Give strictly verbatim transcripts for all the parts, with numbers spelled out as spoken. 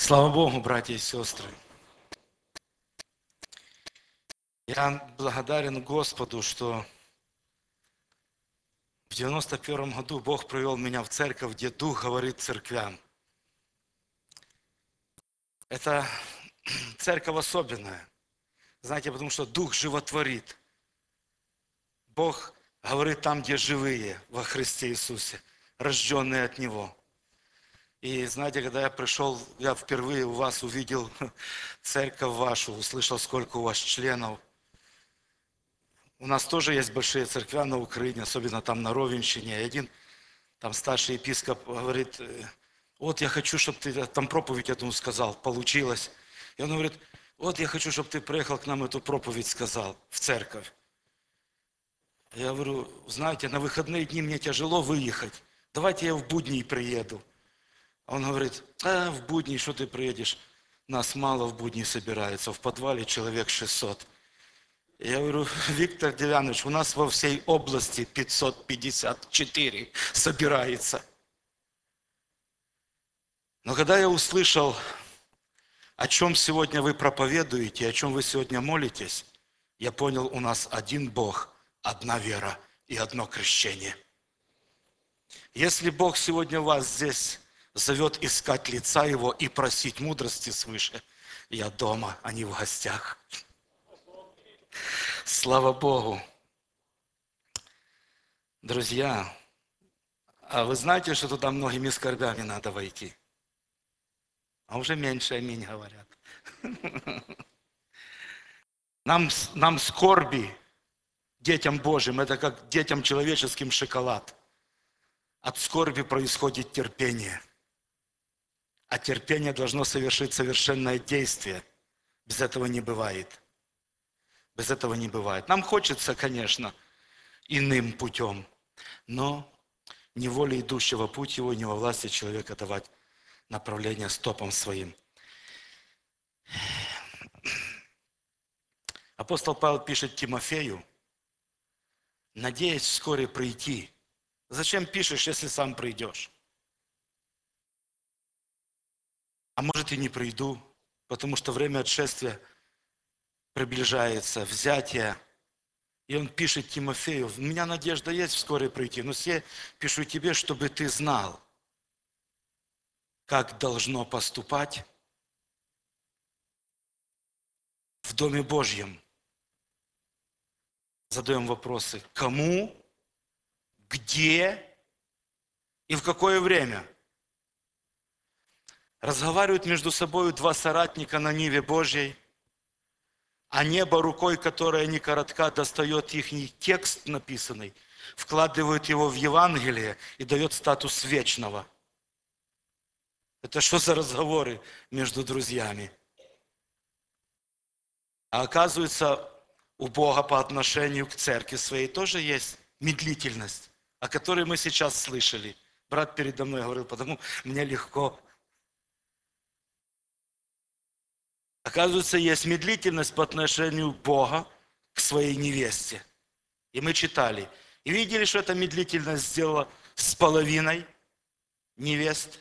Слава Богу, братья и сестры. Я благодарен Господу, что в девяносто первом году Бог привел меня в церковь, где Дух говорит церквям. Это церковь особенная, знаете, потому что Дух животворит. Бог говорит там, где живые во Христе Иисусе, рожденные от Него. И знаете, когда я пришел, я впервые у вас увидел церковь вашу, услышал, сколько у вас членов. У нас тоже есть большие церкви на Украине, особенно там на Ровенщине. И один там старший епископ говорит: вот я хочу, чтобы ты там проповедь этому сказал, получилось. И он говорит: вот я хочу, чтобы ты приехал к нам эту проповедь сказал в церковь. Я говорю: знаете, на выходные дни мне тяжело выехать, давайте я в будни приеду. Он говорит: а в будни что ты приедешь? Нас мало в будни собирается, в подвале человек шестьсот. Я говорю: Виктор Девянович, у нас во всей области пятьсот пятьдесят четыре собирается. Но когда я услышал, о чем сегодня вы проповедуете, о чем вы сегодня молитесь, я понял, у нас один Бог, одна вера и одно крещение. Если Бог сегодня вас здесь зовет искать лица Его и просить мудрости свыше, я дома, а не в гостях. Слава Богу! Друзья, а вы знаете, что туда многими скорбями надо войти? А уже меньше аминь говорят. Нам, нам скорби, детям Божьим, это как детям человеческим шоколад. От скорби происходит терпение. А терпение должно совершить совершенное действие. Без этого не бывает. Без этого не бывает. Нам хочется, конечно, иным путем, но не волей идущего путь его, не во власти человека давать направление стопам своим. Апостол Павел пишет Тимофею: надеясь вскоре прийти. Зачем пишешь, если сам придешь? А может и не приду, потому что время отшествия приближается, взятие. И он пишет Тимофею: у меня надежда есть вскоре прийти, но все пишу тебе, чтобы ты знал, как должно поступать в Доме Божьем. Задаем вопросы: кому, где и в какое время? Разговаривают между собой два соратника на ниве Божьей, а небо рукой, которая не коротка, достает их текст написанный, вкладывает его в Евангелие и дает статус вечного. Это что за разговоры между друзьями? А оказывается, у Бога по отношению к церкви своей тоже есть медлительность, о которой мы сейчас слышали. Брат передо мной говорил: потому мне легко. Оказывается, есть медлительность по отношению Бога к своей невесте. И мы читали. И видели, что эта медлительность сделала с половиной невест.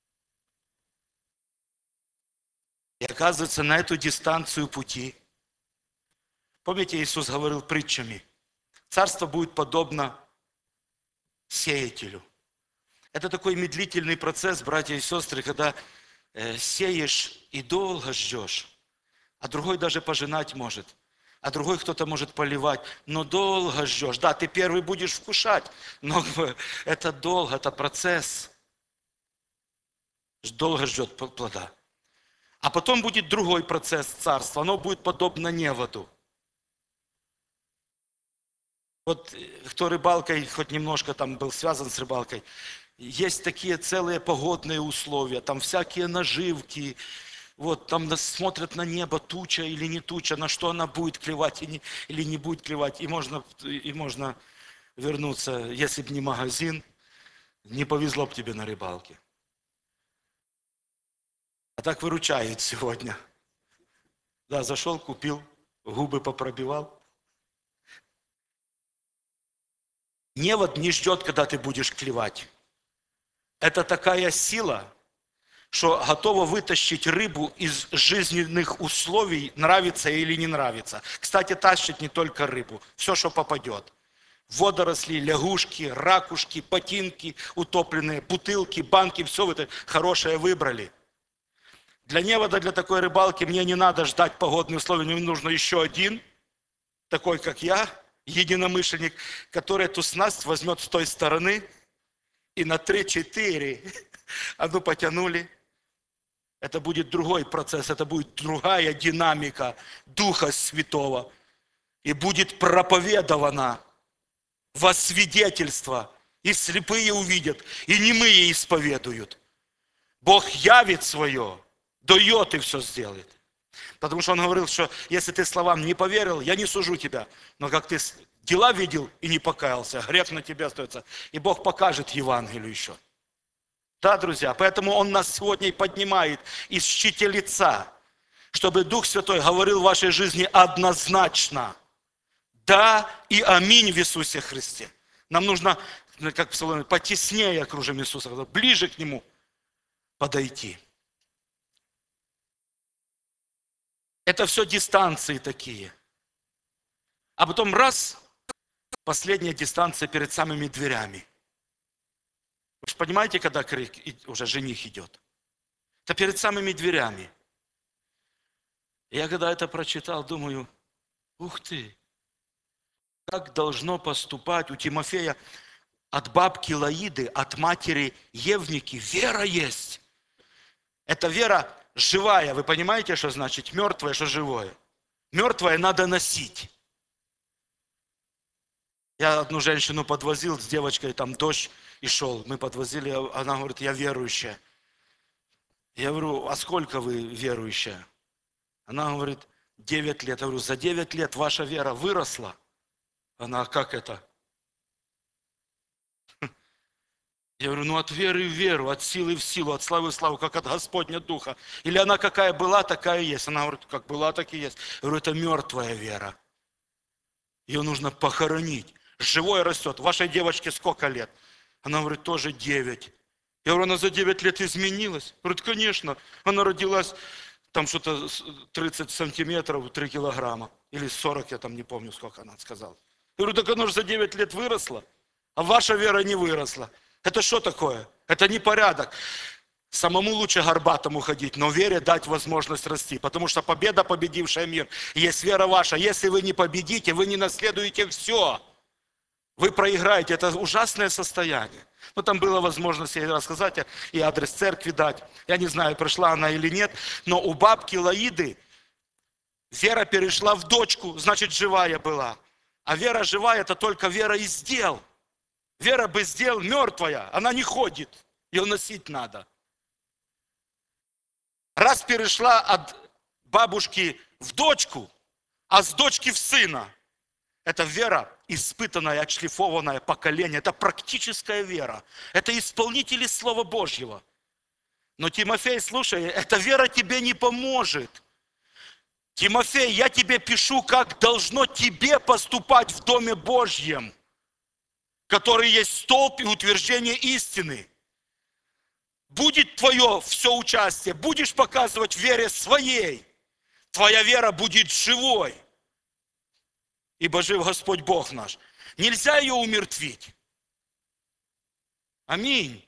И оказывается, на эту дистанцию пути, помните, Иисус говорил притчами: царство будет подобно сеятелю. Это такой медлительный процесс, братья и сестры, когда э, сеешь и долго ждешь, а другой даже пожинать может, а другой кто-то может поливать, но долго ждешь. Да, ты первый будешь вкушать, но это долго, это процесс. Долго ждет плода. А потом будет другой процесс царства, оно будет подобно неводу. Вот кто рыбалкой хоть немножко там был связан с рыбалкой, есть такие целые погодные условия, там всякие наживки, вот там смотрят на небо, туча или не туча, на что она будет клевать или не, или не будет клевать. И можно, и можно вернуться, если бы не магазин, не повезло бы тебе на рыбалке. А так выручает сегодня. Да, зашел, купил, губы попробивал. Невод не ждет, когда ты будешь клевать. Это такая сила, что готова вытащить рыбу из жизненных условий, нравится или не нравится. Кстати, тащит не только рыбу, все, что попадет. Водоросли, лягушки, ракушки, ботинки утопленные, бутылки, банки, все вы это хорошее выбрали. Для невода, для такой рыбалки мне не надо ждать погодные условия, мне нужно еще один, такой как я, единомышленник, который эту снасть возьмет с той стороны и на три-четыре, а ну потянули. Это будет другой процесс, это будет другая динамика Духа Святого. И будет проповедовано во свидетельство, и слепые увидят, и немые исповедуют. Бог явит свое, дает и все сделает. Потому что Он говорил, что если ты словам не поверил, я не сужу тебя. Но как ты дела видел и не покаялся, грех на тебя остается. И Бог покажет Евангелию еще. Да, друзья, поэтому Он нас сегодня и поднимает из щите лица, чтобы Дух Святой говорил в вашей жизни однозначно. Да и аминь в Иисусе Христе. Нам нужно, как псалом, потеснее окружим Иисуса, ближе к Нему подойти. Это все дистанции такие. А потом раз, последняя дистанция перед самыми дверями. Вы же понимаете, когда крик, уже жених идет? Это перед самыми дверями. Я когда это прочитал, думаю, ух ты, как должно поступать у Тимофея от бабки Лаиды, от матери Евники вера есть. Это вера живая. Вы понимаете, что значит мертвое, что живое? Мертвое надо носить. Я одну женщину подвозил с девочкой, там дождь и шел. Мы подвозили, она говорит, я верующая. Я говорю, а сколько вы верующая? Она говорит, девять лет. Я говорю, за девять лет ваша вера выросла? Она, как это? Я говорю, ну от веры в веру, от силы в силу, от славы в славу, как от Господня Духа. Или она какая была, такая и есть. Она говорит, как была, так и есть. Я говорю, это мертвая вера. Ее нужно похоронить. Живое растет. Вашей девочке сколько лет? Она говорит, тоже девять. Я говорю, она за девять лет изменилась? Говорит, конечно. Она родилась, там что-то тридцать сантиметров, три килограмма. Или сорок, я там не помню, сколько она сказала. Я говорю, так она же за девять лет выросла, а ваша вера не выросла. Это что такое? Это не порядок. Самому лучше горбатому ходить, но вере дать возможность расти. Потому что победа, победившая мир, есть вера ваша. Если вы не победите, вы не наследуете все. Вы проиграете. Это ужасное состояние. Ну, там была возможность ей рассказать и адрес церкви дать. Я не знаю, пришла она или нет. Но у бабки Лаиды вера перешла в дочку, значит, живая была. А вера живая – это только вера из дел. Вера без дел мертвая, она не ходит. Ее носить надо. Раз перешла от бабушки в дочку, а с дочки в сына, это вера испытанная, отшлифованная поколение. Это практическая вера. Это исполнители Слова Божьего. Но, Тимофей, слушай, эта вера тебе не поможет. Тимофей, я тебе пишу, как должно тебе поступать в Доме Божьем, который есть столб и утверждение истины. Будет твое все участие, будешь показывать в вере своей, твоя вера будет живой. Ибо жив Господь Бог наш. Нельзя ее умертвить. Аминь.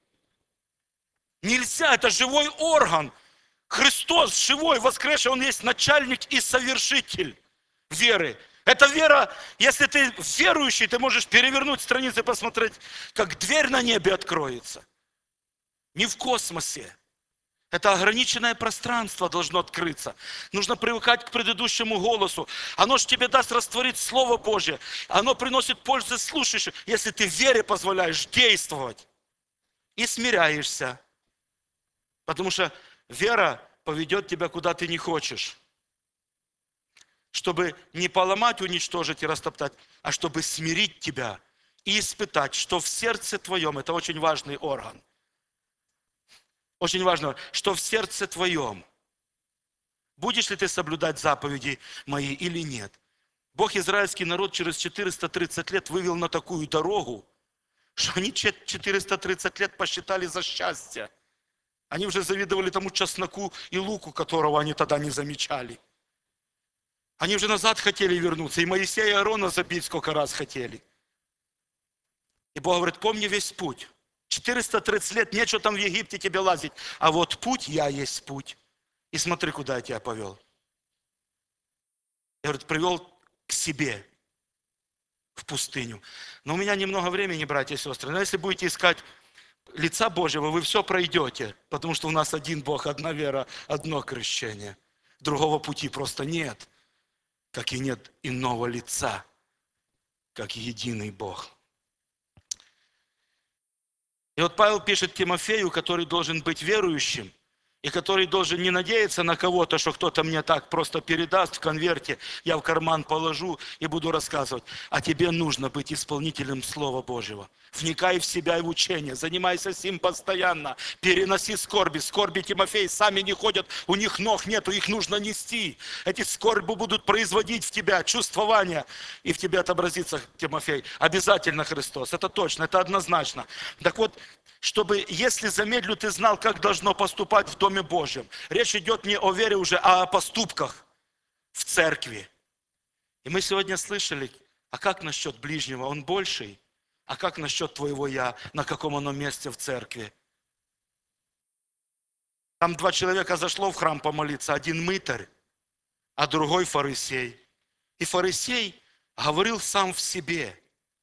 Нельзя, это живой орган. Христос живой, воскресший, Он есть начальник и совершитель веры. Эта вера, если ты верующий, ты можешь перевернуть страницу и посмотреть, как дверь на небе откроется. Не в космосе. Это ограниченное пространство должно открыться. Нужно привыкать к предыдущему голосу. Оно же тебе даст растворить Слово Божье. Оно приносит пользу слушающим, если ты в вере позволяешь действовать. И смиряешься. Потому что вера поведет тебя, куда ты не хочешь. Чтобы не поломать, уничтожить и растоптать, а чтобы смирить тебя и испытать, что в сердце твоем, это очень важный орган, очень важно, что в сердце твоем, будешь ли ты соблюдать заповеди мои или нет. Бог израильский народ через четыреста тридцать лет вывел на такую дорогу, что они четыреста тридцать лет посчитали за счастье. Они уже завидовали тому чесноку и луку, которого они тогда не замечали. Они уже назад хотели вернуться. И Моисея и Аарона забить сколько раз хотели. И Бог говорит, помни весь путь. четыреста тридцать лет, нечего там в Египте тебе лазить. А вот путь, я есть путь. И смотри, куда я тебя повел. Я говорю, привел к себе в пустыню. Но у меня немного времени, братья и сестры. Но если будете искать лица Божьего, вы все пройдете. Потому что у нас один Бог, одна вера, одно крещение. Другого пути просто нет. Как и нет иного лица, как единый Бог. И вот Павел пишет Тимофею, который должен быть верующим, и который должен не надеяться на кого-то, что кто-то мне так просто передаст в конверте, я в карман положу и буду рассказывать. А тебе нужно быть исполнителем Слова Божьего. Вникай в себя и в учение, занимайся с ним постоянно, переноси скорби. Скорби Тимофей сами не ходят, у них ног нету, их нужно нести. Эти скорби будут производить в тебя чувствование, и в тебе отобразится, Тимофей, обязательно Христос. Это точно, это однозначно. Так вот, чтобы, если замедлю, ты знал, как должно поступать в Доме Божьем. Речь идет не о вере уже, а о поступках в церкви. И мы сегодня слышали, а как насчет ближнего? Он больший. А как насчет твоего я? На каком оно месте в церкви? Там два человека зашло в храм помолиться. Один мытарь, а другой фарисей. И фарисей говорил сам в себе.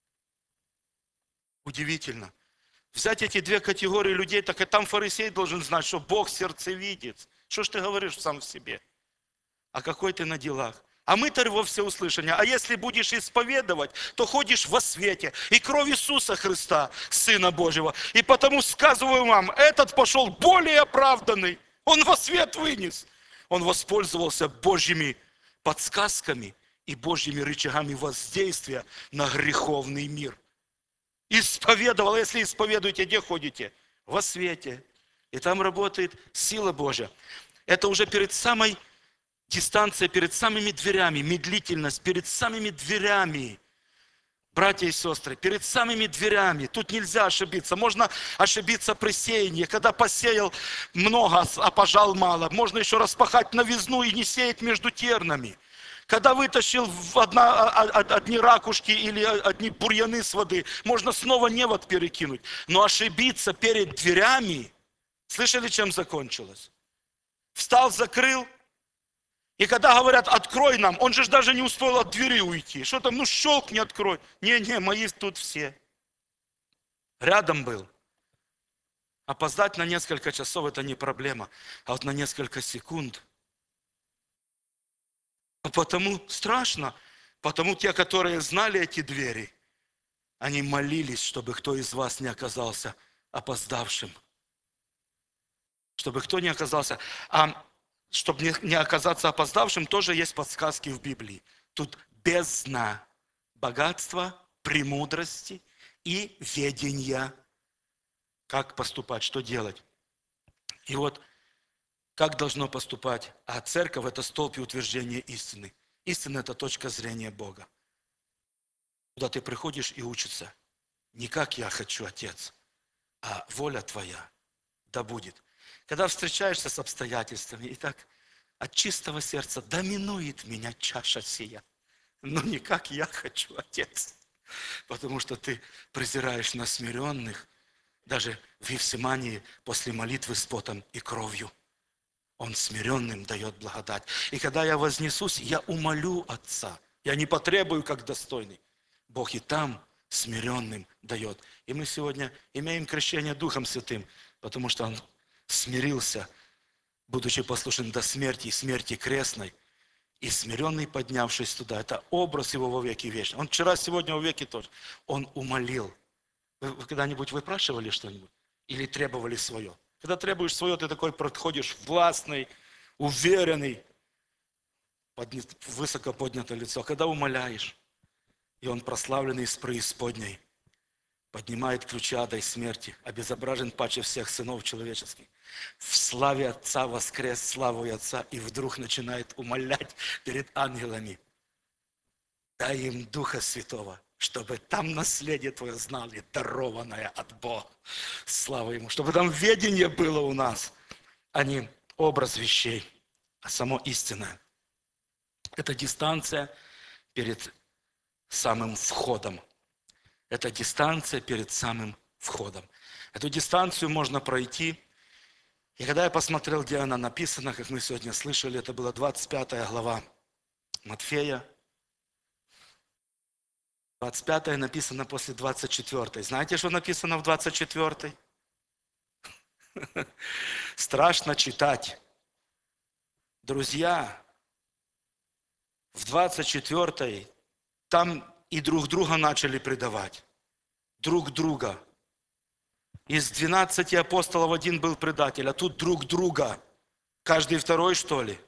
Удивительно. Взять эти две категории людей, так и там фарисей должен знать, что Бог сердцевидец. Что ж ты говоришь сам в себе? А какой ты на делах? А мытарь во всеуслышание. А если будешь исповедовать, то ходишь во свете. И кровь Иисуса Христа, Сына Божьего. И потому сказываю вам, этот пошел более оправданный. Он во свет вынес. Он воспользовался Божьими подсказками и Божьими рычагами воздействия на греховный мир. Исповедовал, если исповедуете, где ходите? Во свете. И там работает сила Божья. Это уже перед самой дистанцией, перед самыми дверями, медлительность, перед самыми дверями. Братья и сестры, перед самыми дверями. Тут нельзя ошибиться. Можно ошибиться при сеянии. Когда посеял много, а пожал мало. Можно еще распахать новизну и не сеять между тернами. Когда вытащил в одна, одни ракушки или одни бурьяны с воды, можно снова невод перекинуть. Но ошибиться перед дверями, слышали, чем закончилось? Встал, закрыл, и когда говорят, открой нам, он же даже не успел от двери уйти. Что там, ну щелкни, открой. Не-не, мои тут все. Рядом был. Опоздать на несколько часов это не проблема, а вот на несколько секунд. А потому страшно, потому те, которые знали эти двери, они молились, чтобы кто из вас не оказался опоздавшим. Чтобы кто не оказался. А чтобы не, не оказаться опоздавшим, тоже есть подсказки в Библии. Тут бездна богатства, премудрости и ведения. Как поступать, что делать. И вот как должно поступать? А церковь – это столб и утверждение истины. Истина – это точка зрения Бога. Куда ты приходишь и учишься. Не как я хочу, Отец, а воля Твоя да будет. Когда встречаешься с обстоятельствами, и так от чистого сердца доминует меня чаша сия. Но не как я хочу, Отец. Потому что ты презираешь на смиренных, даже в Евсимании после молитвы с потом и кровью. Он смиренным дает благодать. И когда я вознесусь, я умолю Отца. Я не потребую, как достойный. Бог и там смиренным дает. И мы сегодня имеем крещение Духом Святым, потому что Он смирился, будучи послушен до смерти и смерти крестной. И смиренный, поднявшись туда, это образ Его во веки вечный. Он вчера, сегодня, во веки тоже. Он умолил. Вы, вы когда-нибудь выпрашивали что-нибудь? Или требовали свое? Когда требуешь свое, ты такой подходишь властный, уверенный, подня... высоко поднятое лицо. Когда умоляешь, и Он, прославленный из преисподней, поднимает ключи ада и смерти, обезображен паче всех сынов человеческих. В славе Отца воскрес славу Отца, и вдруг начинает умолять перед ангелами. Дай им Духа Святого, чтобы там наследие Твое знали, дарованное от Бога. Слава Ему. Чтобы там ведение было у нас. а не образ вещей, а само истинное. Это дистанция перед самым входом. Это дистанция перед самым входом. Эту дистанцию можно пройти. И когда я посмотрел, где она написана, как мы сегодня слышали, это была двадцать пятая глава Матфея. двадцать пятая написано после двадцать четвёртой. Знаете, что написано в двадцать четвёртой? Страшно читать. Друзья, в двадцать четвёртой там и друг друга начали предавать. Друг друга. Из двенадцати апостолов один был предатель, а тут друг друга. Каждый второй, что ли?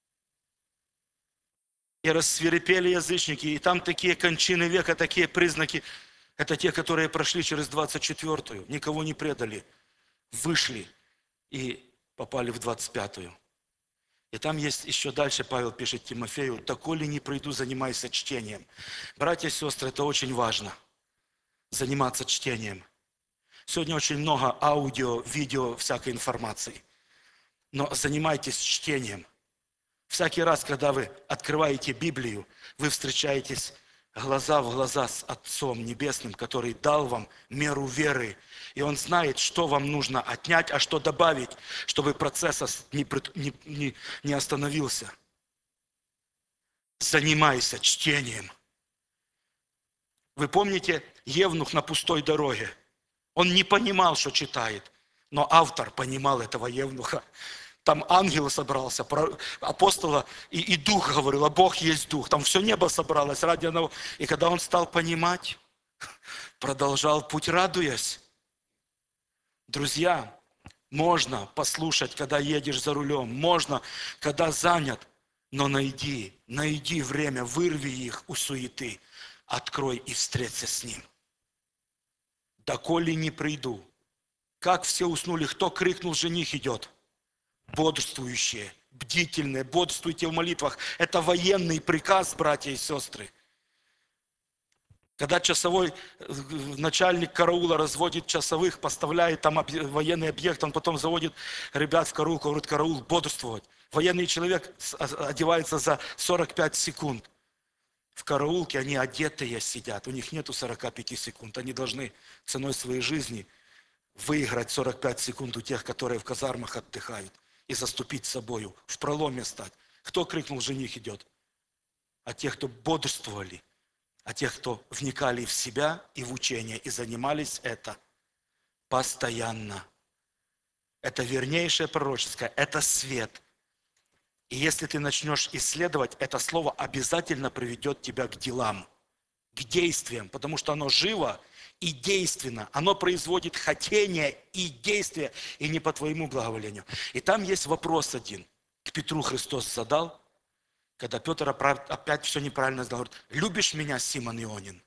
И рассвирепели язычники, и там такие кончины века, такие признаки. Это те, которые прошли через двадцать четвёртую, никого не предали, вышли и попали в двадцать пятую. И там есть еще дальше, Павел пишет Тимофею: «Доколе не пройду, занимайся чтением». Братья и сестры, это очень важно, заниматься чтением. Сегодня очень много аудио, видео, всякой информации. Но занимайтесь чтением. Всякий раз, когда вы открываете Библию, вы встречаетесь глаза в глаза с Отцом Небесным, который дал вам меру веры. И Он знает, что вам нужно отнять, а что добавить, чтобы процесс не, не, не, не остановился. Занимайся чтением. Вы помните Евнух на пустой дороге? Он не понимал, что читает, но автор понимал этого Евнуха. Там ангел собрался, апостола, и, и дух говорил, а Бог есть дух. Там все небо собралось ради одного. И когда он стал понимать, продолжал путь, радуясь. Друзья, можно послушать, когда едешь за рулем, можно, когда занят, но найди, найди время, вырви их у суеты, открой и встреться с Ним. «Доколе не приду». Как все уснули, кто крикнул, жених идет? Бодрствующие, бдительные, бодрствуйте в молитвах. Это военный приказ, братья и сестры. Когда часовой начальник караула разводит часовых, поставляет там военный объект, он потом заводит ребят в караул, говорит: караул, бодрствовать. Военный человек одевается за сорок пять секунд. В караулке они одетые сидят, у них нету сорока пяти секунд. Они должны ценой своей жизни выиграть сорок пять секунд у тех, которые в казармах отдыхают, и заступить собою, в проломе стать. Кто крикнул, жених идет? А те, кто бодрствовали, а тех, кто вникали в себя и в учение, и занимались это постоянно. Это вернейшее пророческое, это свет. И если ты начнешь исследовать, это слово обязательно приведет тебя к делам, к действиям, потому что оно живо и действенно. Оно производит хотение и действие, и не по твоему благоволению. И там есть вопрос один. К Петру Христос задал, когда Петр опять все неправильно сказал, говорит: «Любишь меня, Симон Ионин?»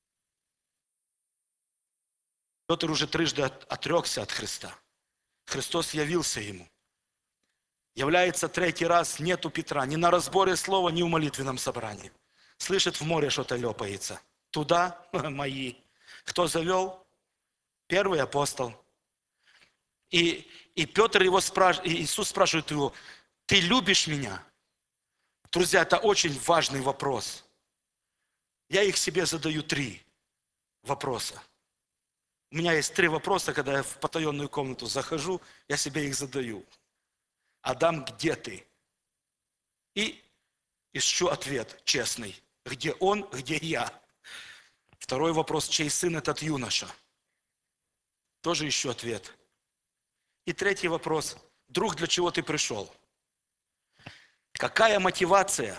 Петр уже трижды отрекся от Христа. Христос явился ему. Является третий раз, нету Петра, ни на разборе слова, ни в молитвенном собрании. Слышит, в море что-то лепается. Туда мои. Кто завел? Первый апостол. И, и Петр его спрашивает, Иисус спрашивает его: «Ты любишь меня?» Друзья, это очень важный вопрос. Я их себе задаю три вопроса. У меня есть три вопроса, когда я в потаенную комнату захожу, я себе их задаю. Адам, где ты? И ищу ответ честный. Где он, где я? Второй вопрос: чей сын этот юноша? Тоже ищу ответ. И третий вопрос: друг, для чего ты пришел? Какая мотивация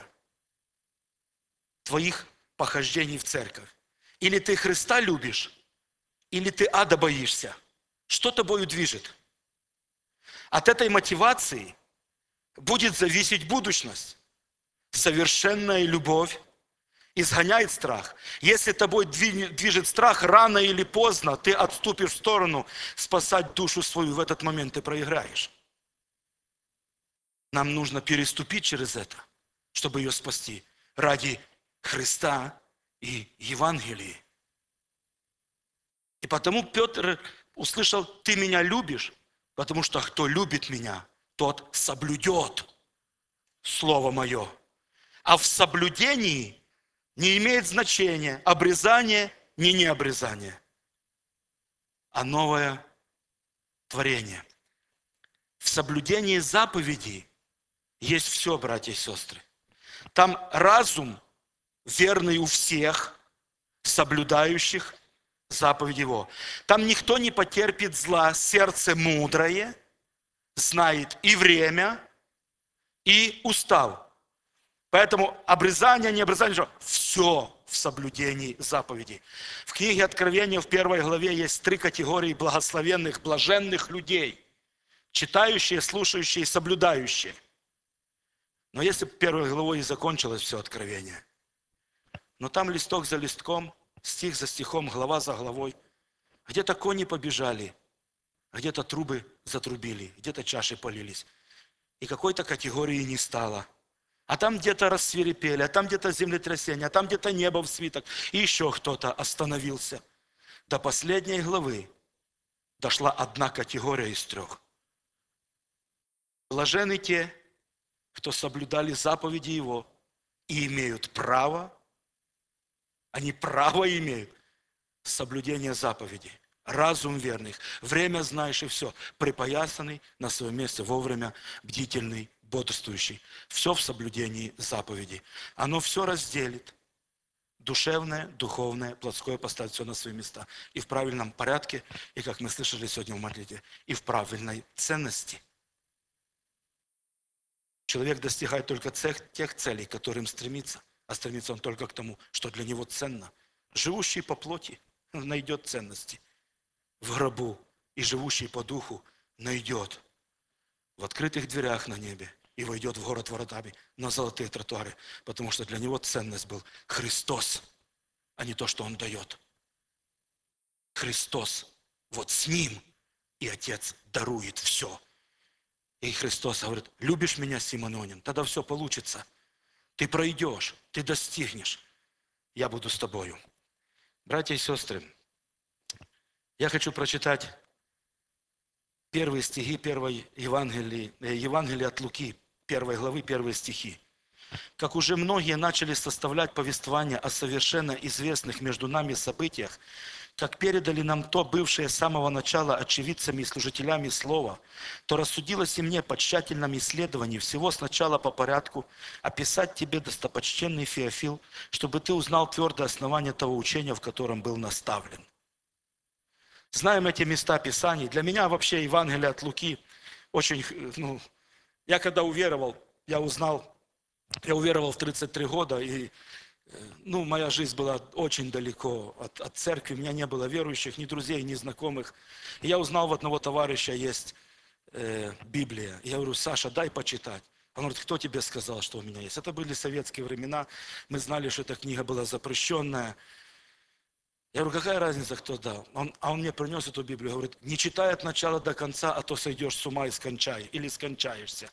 твоих похождений в церковь? Или ты Христа любишь, или ты ада боишься? Что тобою движет? От этой мотивации будет зависеть будущность. Совершенная любовь изгоняет страх. Если тобой движет страх, рано или поздно ты отступишь в сторону, спасать душу свою. В этот момент ты проиграешь. Нам нужно переступить через это, чтобы ее спасти. Ради Христа и Евангелия. И потому Петр услышал: «Ты меня любишь?» Потому что кто любит меня, тот соблюдет Слово Мое. А в соблюдении не имеет значения обрезание, не необрезание, а новое творение. В соблюдении заповедей есть все, братья и сестры. Там разум верный у всех, соблюдающих заповедь Его. Там никто не потерпит зла, сердце мудрое, знает и время, и устав. Поэтому обрезание, не обрезание, все в соблюдении заповедей. В книге Откровения в первой главе есть три категории благословенных, блаженных людей. Читающие, слушающие и соблюдающие. Но если бы первой главой и закончилось все Откровение, но там листок за листком, стих за стихом, глава за главой, где-то кони побежали, где-то трубы затрубили, где-то чаши полились. И какой-то категории не стало. А там где-то рассвирепели, а там где-то землетрясение, а там где-то небо в свиток. И еще кто-то остановился. До последней главы дошла одна категория из трех. Блаженны те, кто соблюдали заповеди Его и имеют право, они право имеют, соблюдение заповедей. Разум верных, время знаешь и все. Припоясанный на своем месте вовремя, бдительный, бодрствующий. Все в соблюдении заповедей. Оно все разделит. Душевное, духовное, плотское поставит все на свои места. И в правильном порядке, и, как мы слышали сегодня в молитве, и в правильной ценности. Человек достигает только тех целей, к которым стремится. А стремится он только к тому, что для него ценно. Живущий по плоти найдет ценности в гробу, и живущий по духу найдет в открытых дверях на небе и войдет в город воротами на золотые тротуары, потому что для него ценность был Христос, а не то, что Он дает. Христос, вот с Ним и Отец дарует все. И Христос говорит: любишь меня, Симононин, тогда все получится. Ты пройдешь, ты достигнешь. Я буду с тобою. Братья и сестры, я хочу прочитать первые стихи первой Евангелия, Евангелия от Луки, первой главы, первые стихи. Как уже многие начали составлять повествование о совершенно известных между нами событиях, как передали нам то, бывшее с самого начала очевидцами и служителями слова, то рассудилось и мне по тщательном исследовании всего сначала по порядку описать тебе, достопочтенный Феофил, чтобы ты узнал твердое основание того учения, в котором был наставлен. Знаем эти места Писаний. Для меня вообще Евангелие от Луки очень, ну, я когда уверовал, я узнал, я уверовал в тридцать три года, и ну, моя жизнь была очень далеко от, от церкви, у меня не было верующих, ни друзей, ни знакомых. И я узнал, у одного товарища есть э, Библия. Я говорю: Саша, дай почитать. Он говорит: кто тебе сказал, что у меня есть? Это были советские времена, мы знали, что эта книга была запрещенная. Я говорю: какая разница, кто дал? Он, а он мне принес эту Библию, говорит: не читай от начала до конца, а то сойдешь с ума и скончаешь, или скончаешься.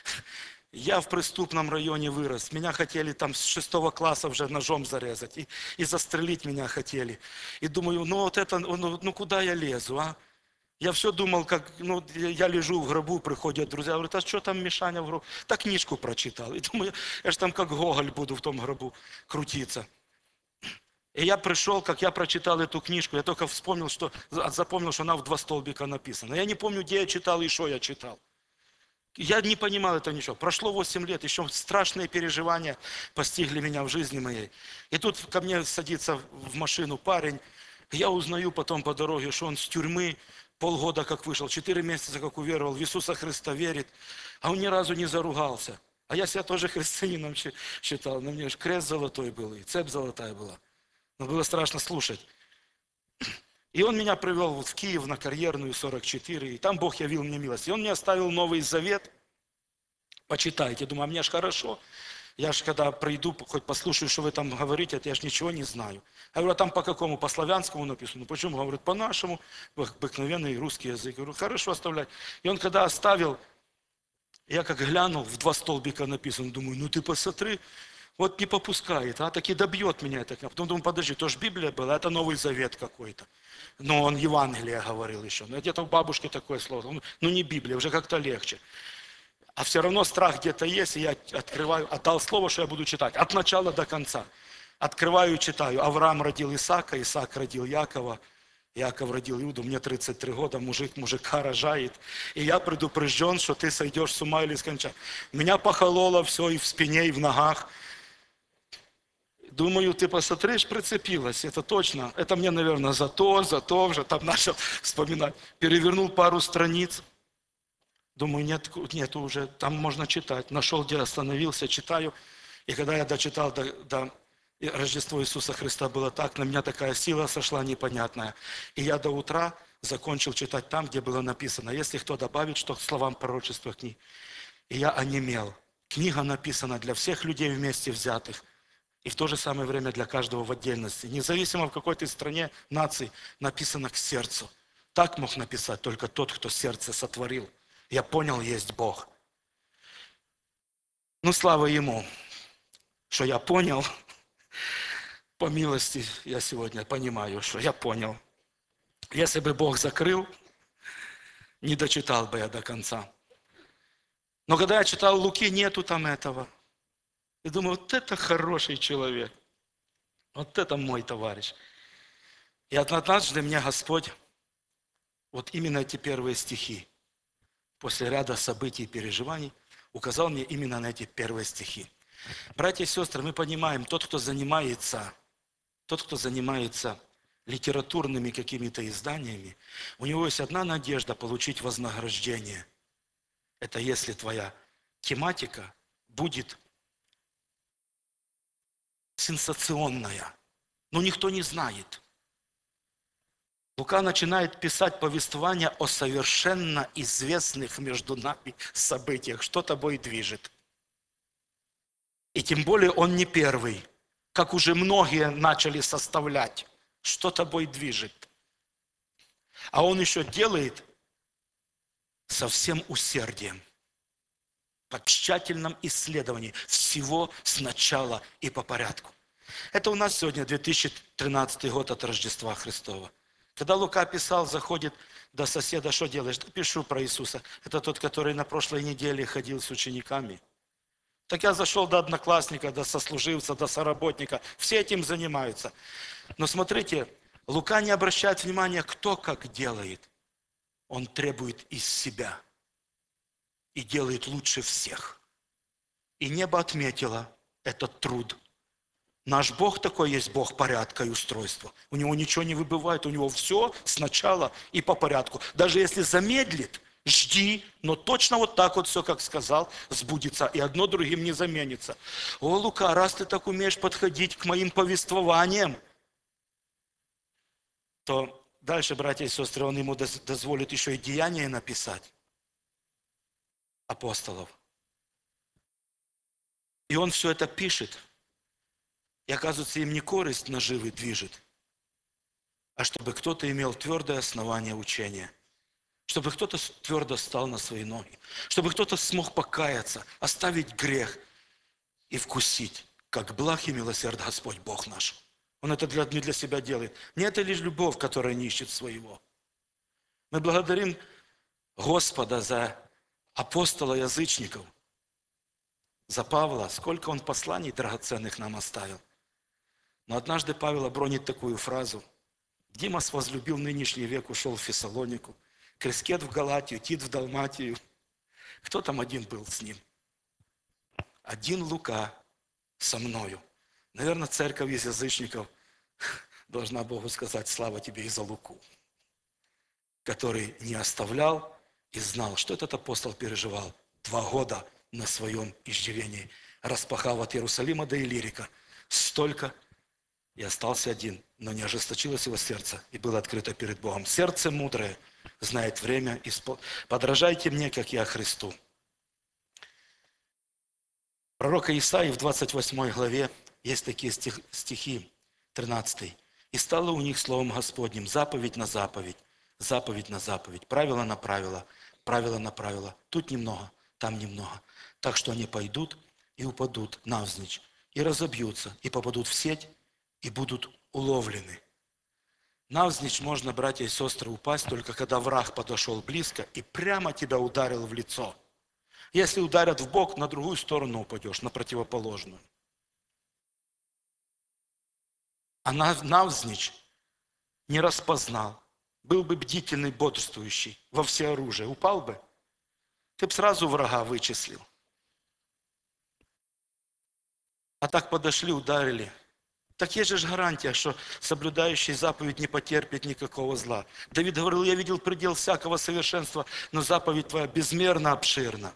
Я в преступном районе вырос. Меня хотели там с шестого класса уже ножом зарезать. И, и застрелить меня хотели. И думаю, ну вот это, ну, ну куда я лезу, а? Я все думал, как, ну, я лежу в гробу, приходят друзья, говорят: а что там Мишаня в гробу? Так книжку прочитал. И думаю, я же там как Гоголь буду в том гробу крутиться. И я пришел, как я прочитал эту книжку, я только вспомнил, что, запомнил, что она в два столбика написана. Я не помню, где я читал и что я читал. Я не понимал этого ничего. Прошло восемь лет, еще страшные переживания постигли меня в жизни моей. И тут ко мне садится в машину парень, я узнаю потом по дороге, что он с тюрьмы полгода как вышел, четыре месяца как уверовал, в Иисуса Христа верит, а он ни разу не заругался. А я себя тоже христианином считал, на мне же крест золотой был, и цепь золотая была. Но было страшно слушать. И он меня привел вот в Киев на Карьерную сорок четыре, и там Бог явил мне милость. И он мне оставил Новый Завет. Почитайте. Я думаю, а мне ж хорошо. Я же когда приду, хоть послушаю, что вы там говорите, я же ничего не знаю. Я говорю: а там по какому? По славянскому написано? Ну почему? Говорит: по нашему, обыкновенный русский язык. Я говорю: хорошо, оставляй. И он когда оставил, я как глянул, в два столбика написано, думаю, ну ты посмотри, вот не попускает, а таки добьет меня это. Потом думаю, подожди, то же Библия была, это Новый Завет какой-то. Но он Евангелие говорил еще. Но где-то у бабушки такое слово. Ну не Библия, уже как-то легче. А все равно страх где-то есть, и я открываю, отдал слово, что я буду читать от начала до конца. Открываю и читаю. Авраам родил Исаака, Исаак родил Якова, Яков родил Иуду, мне тридцать три года, мужик мужика рожает. И я предупрежден, что ты сойдешь с ума или скончаешь. Меня похололо все и в спине, и в ногах. Думаю, ты посмотришь, прицепилась, это точно. Это мне, наверное, за то, за то, уже там начал вспоминать. Перевернул пару страниц. Думаю, нет, нет уже, там можно читать. Нашел, где остановился, читаю. И когда я дочитал до, до Рождества Иисуса Христа, было так, на меня такая сила сошла непонятная. И я до утра закончил читать там, где было написано. Если кто добавит, что к словам пророчества книг. И я онемел. Книга написана для всех людей вместе взятых. И в то же самое время для каждого в отдельности. Независимо в какой ты стране, нации, написано к сердцу. Так мог написать только тот, кто сердце сотворил. Я понял, есть Бог. Ну, слава Ему, что я понял. По милости я сегодня понимаю, что я понял. Если бы Бог закрыл, не дочитал бы я до конца. Но когда я читал Луки, нету там этого. И думаю, вот это хороший человек. Вот это мой товарищ. И однажды мне Господь, вот именно эти первые стихи, после ряда событий и переживаний, указал мне именно на эти первые стихи. Братья и сестры, мы понимаем, тот, кто занимается, тот, кто занимается литературными какими-то изданиями, у него есть одна надежда получить вознаграждение. Это если твоя тематика будет сенсационная, но никто не знает. Лука начинает писать повествование о совершенно известных между нами событиях, что тобой движет. И тем более он не первый, как уже многие начали составлять, что тобой движет. А он еще делает со всем усердием, по тщательном исследовании всего сначала и по порядку. Это у нас сегодня две тысячи тринадцатый год от Рождества Христова. Когда Лука писал, заходит до соседа, что делаешь? Да пишу про Иисуса. Это тот, который на прошлой неделе ходил с учениками. Так я зашел до одноклассника, до сослуживца, до соработника. Все этим занимаются. Но смотрите, Лука не обращает внимания, кто как делает. Он требует из себя и делает лучше всех. И небо отметило этот труд. Наш Бог такой есть Бог порядка и устройства. У Него ничего не выбывает, у Него все сначала и по порядку. Даже если замедлит, жди, но точно вот так вот все, как сказал, сбудется, и одно другим не заменится. О, Лука, раз ты так умеешь подходить к моим повествованиям, то дальше, братья и сестры, он ему дозволит еще и деяния написать апостолов. И он все это пишет. И оказывается, им не корысть наживы движет, а чтобы кто-то имел твердое основание учения. Чтобы кто-то твердо стал на свои ноги. Чтобы кто-то смог покаяться, оставить грех и вкусить, как благ и милосерд Господь Бог наш. Он это для, не для себя делает. Не это лишь любовь, которая не ищет своего. Мы благодарим Господа за апостола язычников, за Павла. Сколько он посланий драгоценных нам оставил. Но однажды Павел обронит такую фразу. Димас возлюбил нынешний век, ушел в Фессалонику. Крескет в Галатию, Тит в Далматию. Кто там один был с ним? Один Лука со мною. Наверное, церковь из язычников должна Богу сказать, слава тебе и за Луку, который не оставлял и знал, что этот апостол переживал два года на своем иждивении, распахав от Иерусалима до Илирика столько. И остался один, но не ожесточилось его сердце, и было открыто перед Богом. Сердце мудрое знает время. Подражайте мне, как я Христу. Пророка Исаии в двадцать восьмой главе есть такие стих, стихи, тринадцатый. «И стало у них словом Господним заповедь на заповедь, заповедь на заповедь, правило на правило, правило на правило. Тут немного, там немного. Так что они пойдут и упадут навзничь, и разобьются, и попадут в сеть, и будут уловлены». Навзничь можно, братья и сестры, упасть только когда враг подошел близко и прямо тебя ударил в лицо. Если ударят в бок, на другую сторону упадешь, на противоположную. А навзничь не распознал. Был бы бдительный, бодрствующий во всеоружие. Упал бы, ты бы сразу врага вычислил. А так подошли, ударили. Так есть же гарантия, что соблюдающий заповедь не потерпит никакого зла. Давид говорил, я видел предел всякого совершенства, но заповедь твоя безмерно обширна.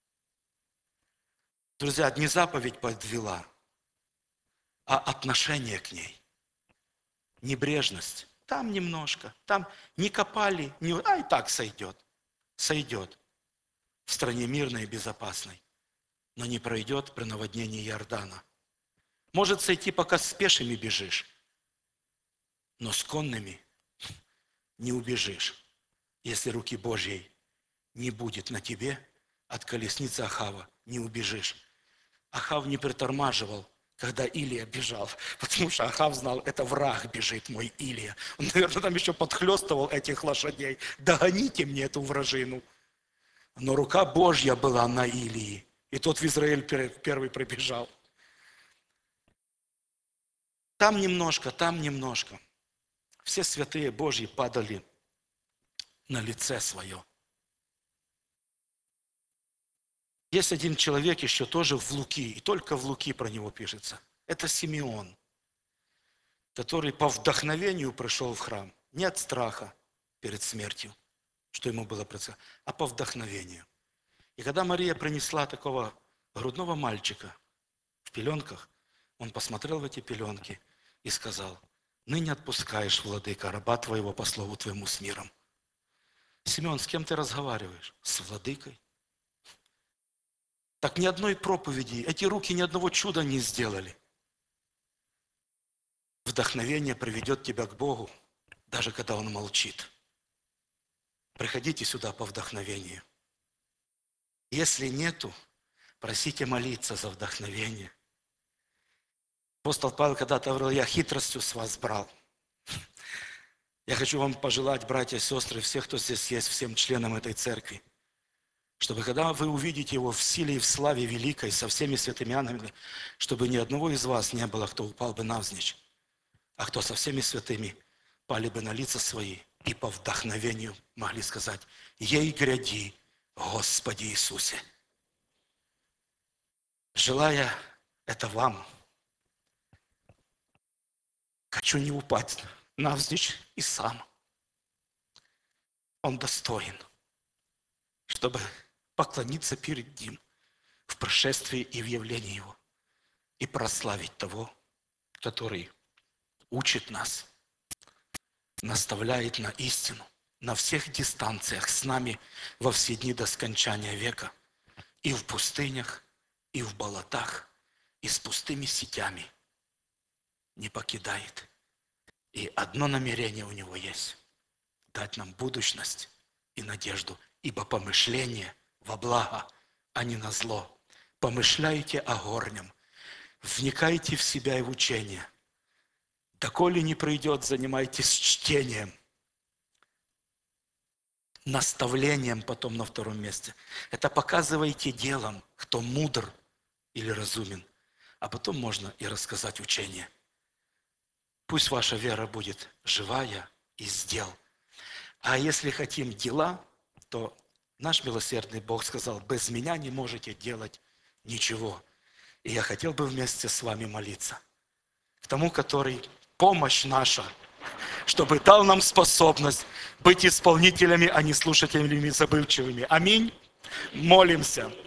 Друзья, не заповедь подвела, а отношение к ней. Небрежность. Там немножко, там не копали, не... а и так сойдет. Сойдет. В стране мирной и безопасной. Но не пройдет при наводнении Иордана. Может сойти, пока с пешими бежишь, но с конными не убежишь, если руки Божьей не будет на тебе, от колесницы Ахава не убежишь. Ахав не притормаживал, когда Илия бежал, потому что Ахав знал, это враг бежит мой Илия. Он, наверное, там еще подхлестывал этих лошадей. Догоните мне эту вражину. Но рука Божья была на Илии, и тот в Израиль первый пробежал. Там немножко, там немножко. Все святые Божьи падали на лице свое. Есть один человек еще тоже в Луки, и только в Луки про него пишется. Это Симеон, который по вдохновению пришел в храм. Не от страха перед смертью, что ему было предсказано, а по вдохновению. И когда Мария принесла такого грудного мальчика в пеленках, он посмотрел в эти пеленки и сказал, ныне отпускаешь, владыка, раба твоего по слову твоему с миром. Симеон, с кем ты разговариваешь? С владыкой. Так ни одной проповеди, эти руки ни одного чуда не сделали. Вдохновение приведет тебя к Богу, даже когда Он молчит. Приходите сюда по вдохновению. Если нету, просите молиться за вдохновение. Апостол Павел когда-то говорил, я хитростью с вас брал. Я хочу вам пожелать, братья и сестры, всех, кто здесь есть, всем членам этой церкви, чтобы когда вы увидите Его в силе и в славе великой, со всеми святыми ангелами, чтобы ни одного из вас не было, кто упал бы навзничь, а кто со всеми святыми пали бы на лица свои и по вдохновению могли сказать, «Ей гряди, Господи Иисусе». Желая это вам, хочу не упасть навзничь и сам. Он достоин, чтобы поклониться перед Ним в пришествии и в явлении Его и прославить того, который учит нас, наставляет на истину на всех дистанциях с нами во все дни до скончания века, и в пустынях, и в болотах, и с пустыми сетями не покидает. И одно намерение у Него есть – дать нам будущность и надежду, ибо помышление во благо, а не на зло. Помышляйте о горнем, вникайте в себя и в учение. Доколе не пройдет, занимайтесь чтением, наставлением потом на втором месте. Это показывайте делом, кто мудр или разумен. А потом можно и рассказать учение. Пусть ваша вера будет живая из дел. А если хотим дела, то наш милосердный Бог сказал, без меня не можете делать ничего. И я хотел бы вместе с вами молиться к тому, который помощь наша, чтобы дал нам способность быть исполнителями, а не слушателями забывчивыми. Аминь. Молимся.